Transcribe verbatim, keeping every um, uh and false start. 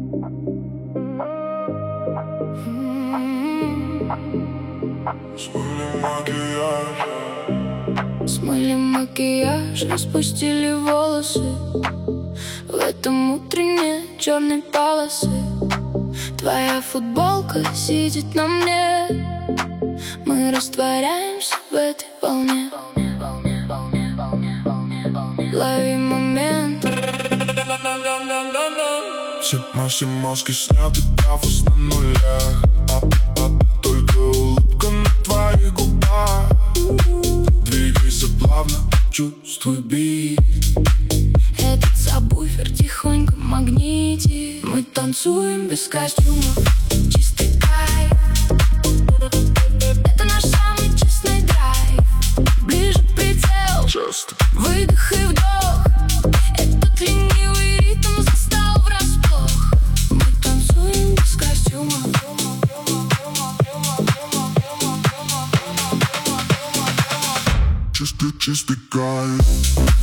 Смыли макияж, Смыли макияж, распустили волосы. В этом утренней черной полосы. Твоя футболка сидит на мне. Мы растворяемся в этой волне. Лови момент. все наши маски сняты, пафос на нулях. а, а, Только улыбка на твоих губах. Двигайся плавно, чувствуй бит. Этот сабвуфер тихонько магнитит. Мы танцуем без костюмов, чистый кайф. Это наш самый честный драйв. Ближе прицел, Just выдох и вдох. Этот ленивый ритм застал врасплох. Мы танцуем без костюмов. чистый, чистый кайф.